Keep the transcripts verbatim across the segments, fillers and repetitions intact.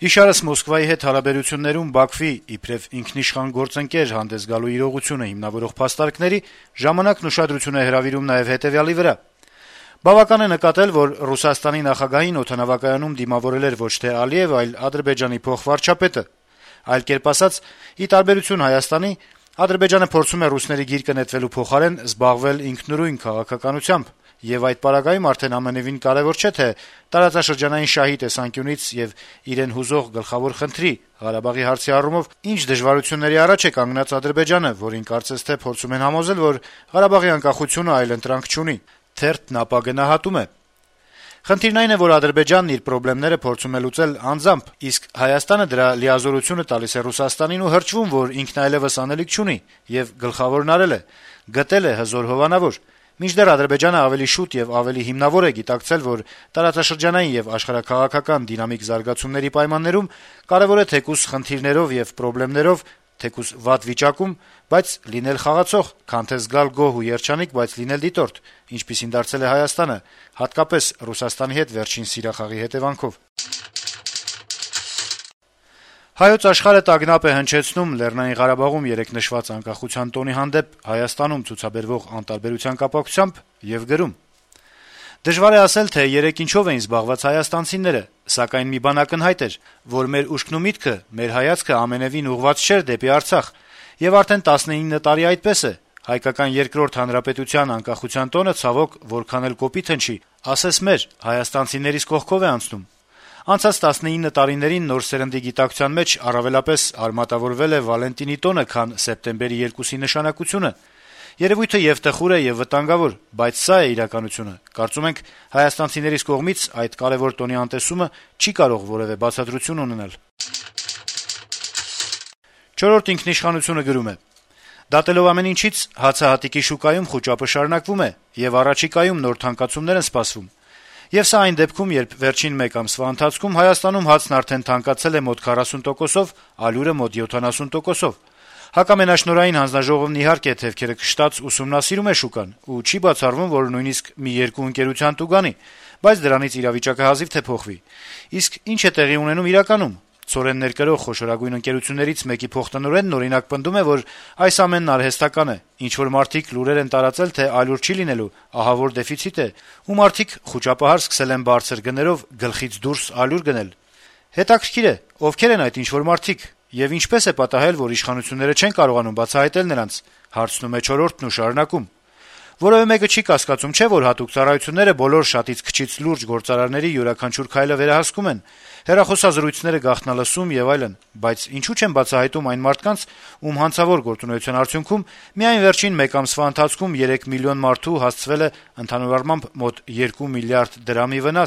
Իշարս Մոսկվայի հետ հարաբերություններում Բաքվի իբրեւ ինքնիշխան գործընկեր հանդես գալու իրողությունը հիմնավորող փաստարկների «Ժամանակ»-ն ուշադրություն է հրավիրում նաեւ հետեւյալի վրա. Բավական է նկատել, որ Ռուսաստանի նախագահին օդանավակայանում դիմավորել էր ոչ թե Ալիեւը, այլ Ադրբեջանի փոխվարչապետը: Այլ կերպ ասած, ի տարբերություն Հայաստանի, Ադրբեջանը փորձում է ռուսների գիրկը նետվելու փոխարեն զբաղվել ինքնուրույն քաղաքականությամբ, եւ այդ պարագայում արդեն ամենեւին կարեւոր չէ, թե տարածաշրջանային շահի տեսանկյունից եւ իրեն հուզող գլխավոր խնդրի՝ Ղարաբաղի հարցի առումով ինչ դժվարությունների առաջ է կանգնած Ադրբեջանը, որին կարծես թե փորձում են համոզել, որ Ղարաբաղի անկախությունը այլընտրանք չունի: Թերթն ապա գնահատում է. Խնդիրն այն է, որ Ադրբեջանն իր խնդիրները փորձում է լուծել անձամբ, իսկ Հայաստանը դրա լիազորությունը տալիս է Ռուսաստանին ու հրճվում, որ ինքն այլեւս անելիք չունի, եւ գլխավորն արել է՝ գտել է հզոր հովանավոր: Մինչդեռ Ադրբեջանը ավելի շուտ եւ ավելի հիմնավոր է գիտակցել, որ տարածաշրջանային եւ աշխարհաքաղաքական դինամիկ զարգացումների պայմաններում կարեւոր է թեկուզ խնդիրներով եւ խնդիրներով, թեկուզ վատ վիճակում, բայց լինել խաղացող, քան թե զգալ գոհ ու երջանիկ, բայց լինել դիտորդ, ինչպիսին դարձել է Հայաստանը, հատկապես Ռուսաստանի հետ վերջին սիրախաղի հետեւանքով: «Հայոց Աշխարհ»-ը տագնապ է հնչեցնում Լեռնային Ղարաբաղում երեկ նշված անկախության տոնի հանդեպ Հայաստանում ցուցաբերվող անտարբերության կապակցությամբ եւ գրում. - «Դժվար է ասել, թե երեկ ինչով էին զբաղված հայաստանցիները, սակայն մի բան ակնհայտ էր, որ մեր ուշքն ու միտքը, մեր հայացքը ամենեւին ուղղված չէր դեպի Արցախ, եւ արդեն տասնինը տարի այդպես է: Հայկական երկրորդ հանրապետության անկախության տոնը, ցավոք, որքան էլ կոպիտ հնչի, ասես մեր՝ հայաստանցիներիս կողքով է անցնում: Անցած տասնինը տարիներին նոր սերնդի գիտակցության մեջ առավելապես արմատավորվել է Վալենտինի տոնը, քան Սեպտեմբերի երկուսի նշանակությունը: Երեւույթը եւ տխուր է, եւ վտանգավոր, բայց սա է իրականությունը: Կարծում ենք, հայաստանցիներիս կողմից այդ կարեւոր տոնի անտեսումը չի կարող որեւէ բացատրություն ունենալ»: «Չորրորդ ինքնիշխանություն»-ը գրում է. - «Դատելով ամեն ինչից, հացահատիկի շուկայում խուճապը շարունակվում է, եւ առաջիկայում նոր թանկացումներ են սպասվում: Եվ սա այն դեպքում, երբ վերջին մեկ ամսվա ընթացքում Հայաստանում հացն արդեն թանկացել է մոտ քառասուն տոկոսով, ալյուրը մոտ յոթանասուն տոկոսով: Հակամենաշնորհային հանձնաժողովն իհարկե թեւքերը կշտած ուսումնասիրում է շուկան, ու չի բացառվում, որ նույնիսկ մի երկու ընկերության տուգ անի, բայց դրանից իրավիճակը հազիվ թե փոխվի: Իսկ ինչ է տեղի ունենում իրականում: Ցորեն ներկրող խոշորագույն ընկերություններից մեկի փոխտնօրենն օրինակ պնդում է, որ այս ամենն արհեստական է, ինչ-որ մարդիկ լուրեր են տարածել, թե ալյուր չի լինելու, ահավոր դեֆիցիտ է, ու մարդիկ խուճապահար սկսել են բարձր գներով գլխից դուրս ալյուր գնել: Հետաքրքիր է, ովքեր են այդ ինչ-որ մարդիկ, եւ ինչպե՞ս է պատահել, որ իշխանությունները չեն կարողանում բացահայտել նրանց»: Հարցնում է «Չորրորդն» ու շարունակում. - «Որեւէ մեկը չի կասկածում, չէ՞, որ հատուկ ծառայությունները բոլոր շատից քչից լուրջ գործարարների յուրաքանչյուր քայլը վերահսկում են, հեռախոսազրույցները գաղտնալսում եւ այլն: Բայց ինչու՞ չեն բացահայտում այն մարդկանց, ում հանցավոր գործունեության արդյունքում միայն վերջին մեկ ամսվա ընթացքում երեք միլիոն մարդու հասցվել է ընդհանուր առմամբ մոտ երկու միլիարդ դրամի վնաս»: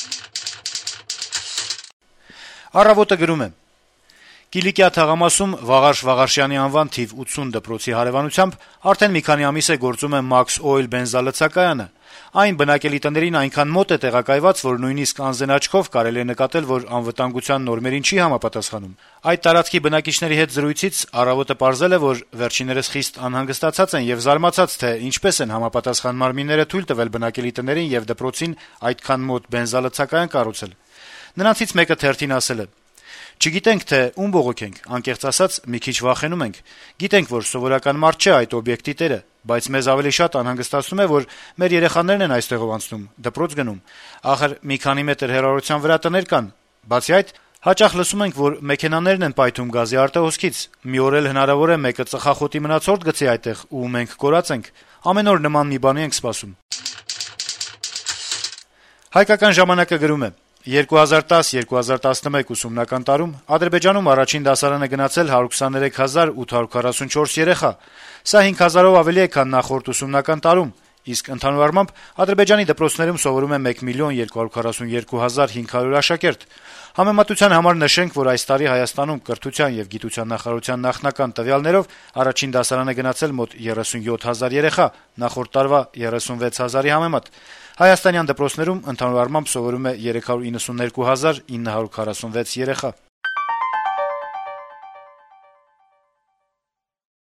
«Առավոտ»-ը գրում է. - «Կիլիկիա թաղամասում Վաղարշ Վաղարշյանի անվան թիվ ութսուն դպրոցի հարեւանությամբ արդեն մի քանի ամիս է գործում է Max Oil բենզալցակայանը: Այն բնակելի տներին այնքան մոտ է տեղակայված, որ նույնիսկ անզեն աչքով կարելի է նկատել, որ անվտանգության նորմերին չի համապատասխանում: Այդ տարածքի բնակիչների հետ զրույցից «Առավոտ»-ը պարզել է, որ վերջիններս խիստ անհանգստացած են եւ զարմացած, թե ինչպես են համապատասխան մարմինները թույլ տվել բնակելի տներին եւ դպրոցին այդքան մոտ բենզալցակայան կառուցել: Նրանցից մեկը թերթին ասել է. «Չգիտենք, թե ում բողոքենք, անկեղծ ասած, մի քիչ վախենում ենք: Գիտենք, որ սովորական մարդ չէ այդ օբյեկտի տերը, բայց մեզ ավելի շատ անհանգստացնում է, որ մեր երեխաներն են այստեղով անցնում, դպրոց գնում: Ախր մի քանի մետր հեռավորության վրա տներ կան: Բացի այդ, հաճախ լսում ենք, որ մեքենաներն են պայթում գազի արտահոսքից: Մի օր էլ հնարավոր է մեկը ծխախոտի մնացորդ գցի այդտեղ, ու մենք կորած ենք: Ամեն օր նման մի բանի ենք սպասում»: «Հայկական ժամանակ»-ը գրում է. - «երկու հազար տաս երկու հազար տասնմեկ ուսումնական տարում Ադրբեջանում առաջին դասարան է գնացել հարյուր քսաներեք հազար ութ հարյուր քառասունչորս երեխա: Սա հինգ հազարով ավելի է, քան նախորդ ուսումնական տարում: Իսկ ընդհանուր առմամբ Ադրբեջանի դպրոցներում սովորում է մեկ միլիոն երկու հարյուր քառասունյոթ հազար հինգ հարյուր աշակերտ: Համեմատության համար նշենք, որ այս տարի Հայաստանում կրթության եւ գիտության նախարարության նախնական տվյալներով առաջին դասարան է գնացել մոտ երեսունյոթ հազար երեխա, նախորդ տարվա երեսունվեց հազարի համեմատ: Հայաստանյան դպրոցներում ընդհանուր առմամբ սովորում է երեք հարյուր իննսուներկու հազար ինը հարյուր քառասունվեց երեխա»: